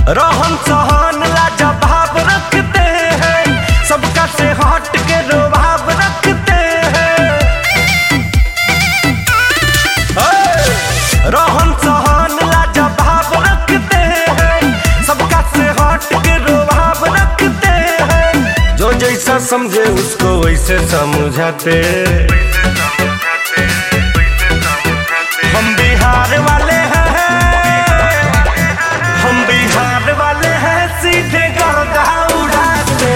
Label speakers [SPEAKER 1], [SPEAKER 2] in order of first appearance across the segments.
[SPEAKER 1] रहन सहन लाजवाब रखते हैं, सबका से हट के रुबाब रखते हैं। रहन सहन लाजवाब रखते हैं, सबका से हट के रुबाब रखते हैं। जो जैसा समझे उसको वैसे समझाते। हम बिहार वाले हैं, हम बिहार वाले हैं, सीधे गर्दा उड़ाते।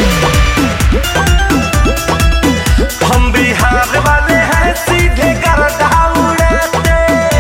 [SPEAKER 1] हम बिहार वाले हैं, सीधे गर्दा उड़ाते।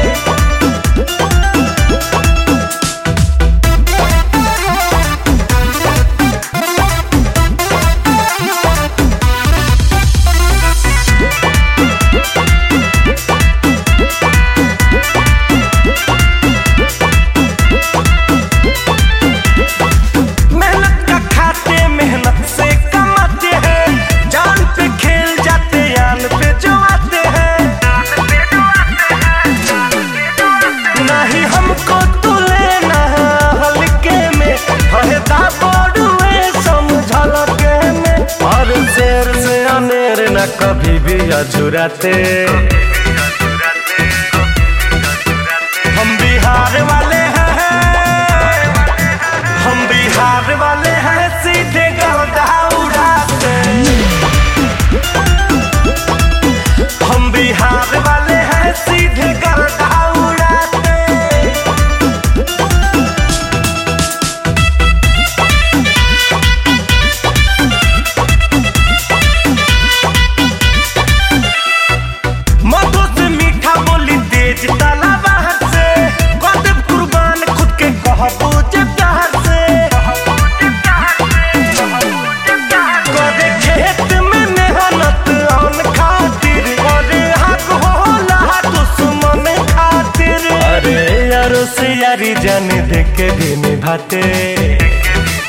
[SPEAKER 1] कभी भी अधूराते। हम बिहार वाले हैं, हम बिहार वाले हैं, सीधे गर्दा उड़ाते। हम बिहार वाले हैं, सीधे गर्दा उड़ाते। यारी जाने देख के भी निभाते।